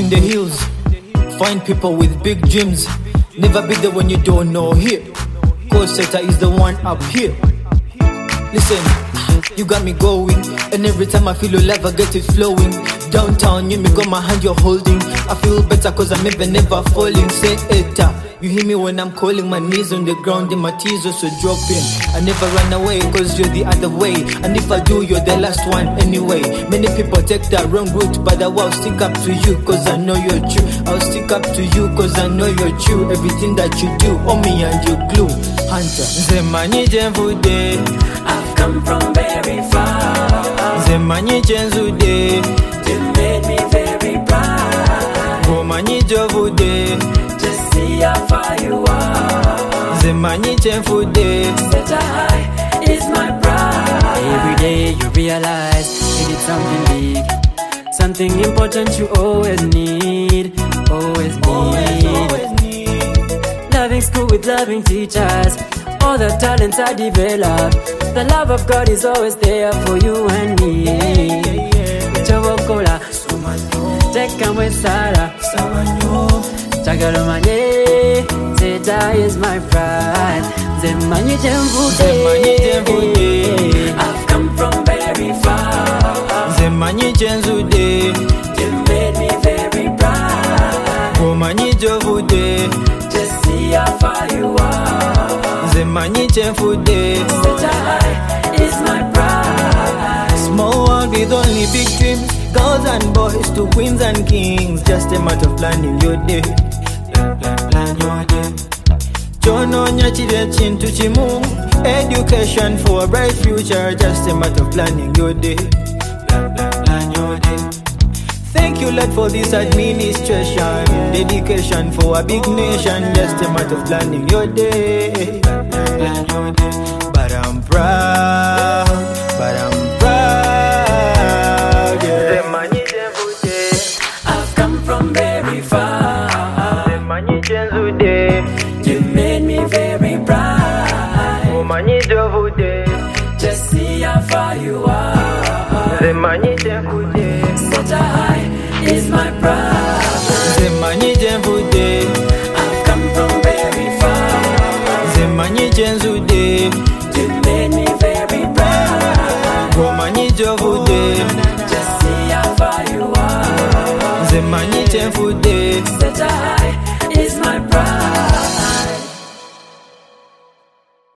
in the hills. Find people with big dreams. Never be there when you don't know here. Cosetta is the one up here. Listen, you got me going, and every time I feel alive I get it flowing. Downtown, you me got my hand you're holding. I feel better cause I'm never falling. Say eta, you hear me when I'm calling. My knees on the ground and my tears also dropping. I never run away cause you're the other way. And if I do, you're the last one anyway. Many people take that wrong route, but I will stick up to you cause I know you're true. I'll stick up to you cause I know you're true. Everything that you do, on me and you glue. Hunter Zemanyi Jenvude, I've come from very far. Zemanyi Jenzude, You made me very proud. Gomanyi Jovude, Just see how far you are. Zemanyi Jenvude. Such a high is my pride. Every day you realize you did something big, something important you always need, always need. Loving school with loving teachers, all the talents I developed. The love of God is always there for you and me. Chobokola, Teka Wesara, Chagalomane, Zeta is my pride. Zemanyi Jenvude, I've come from very far. Zemanyi Jenzude, You made me very proud. Gomanyi Jovude, Just see how far you are. Zemanyi Jenvude. Such a high is my pride. Small world with only big dreams. Girls and boys to queens and kings. Just a matter of planning your day. Plan your day. Chono nyachire chintu chimu. Education for a bright future. Just a matter of planning your day. Plan your day. Thank you, Lord, for this administration. Dedication for a big nation. Just a matter of planning your day. Plan your day. But I'm proud. But I'm proud. Yeah. Zemanyi Jenvude, I've come from very far. Zemanyi Jenzude, You made me very proud. Gomanyi Jovude, Just see how far you are. Zemanyi Jenvude, Such a high is my pride. Zemanyi Jenvude, I've come from very far. Zemanyi Jenzude, You made me very proud. Gomanyi Jovude, Just see how far you are. Zemanyi Jenvude. Such a high is my pride.